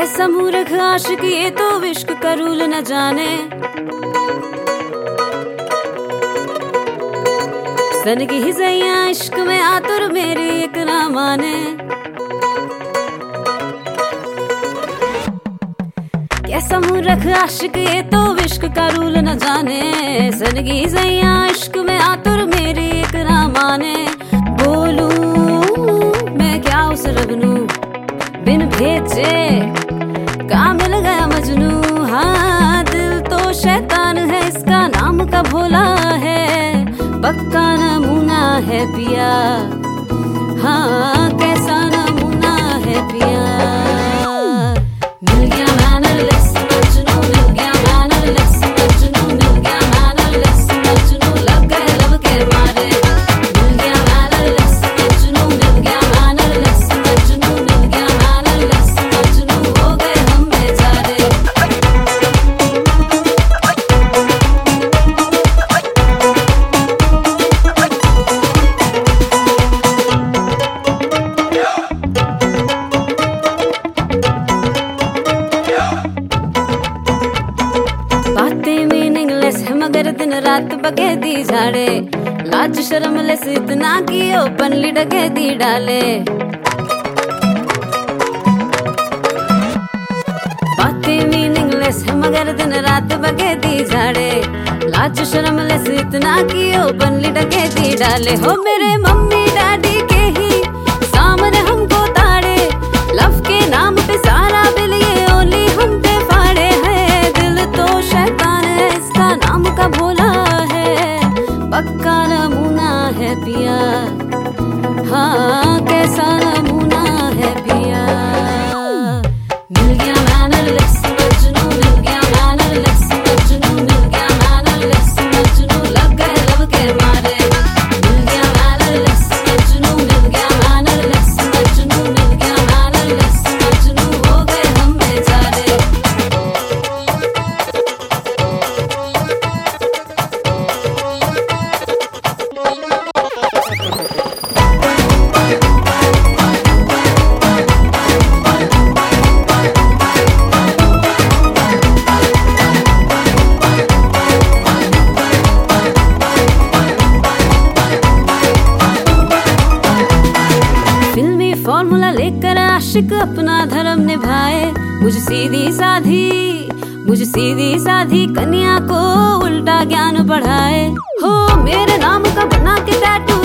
कैसा मूर्ख आशिक ये तो इश्क का रूल न जाने। सन की हिजैया इश्क में आतुर मेरी एक ना माने। कैसा मूर्ख आशिक ये तो इश्क का रूल न जाने। सन की हिजैया इश्क में आतुर मेरी एक ना माने। बोलूं मैं क्या उस रबनू बिन भेजे का मिल गया मजनू। हाँ दिल तो शैतान है इसका नाम का भोला है। पक्का नमूना है पिया, हाँ कैसा नमूना है पिया। मिल गया मैनरलेस मजनू, मिल गया मैनरलेस मजनू, मिल गया मैनरलेस मजनू, लग गए लब के मारे। मिल गया मैनरलेस मजनू, मिल गया मैनरलेस मजनू, मिल गया मैनरलेस मजनू, हो गए हम बेचारे। बातें मीनिंगलेस है मगर दिन रात बगैदी झाड़े। लाज शर्म लेस इतना कि ओपनली डगैदी डाले। बातें मीनिंगलेस है मगर दिन रात बगैदी झाड़े। लाज शर्म लेस इतना कि ओपनली डगैदी डाले। हो मेरे मम्मी डैडी के ही सामने हमको ताड़े। लव के नाम पे सारा बिल ये ओली हम पे फाड़े है। दिल तो शैतान है इसका नाम का भोला है। पक्का नमूना है पिया, हाँ कैसा नमूना है पिया। मिल गया मैनरलेस मजनू, मिल गया मैनरलेस मजनू, मिल गया मैनरलेस मजनू, लग गए लब के मारे। मिल गया मैनरलेस मजनू, मिल गया मैनरलेस मजनू, मिल गया मैनरलेस मजनू, हो गए हम बेचारे। फिल्मी फॉर्मूला लेकर आशिक अपना धर्म निभाए। मुझे सीधी साधी कन्या को उल्टा ज्ञान पढ़ाए। हो मेरे नाम का बना के टैटू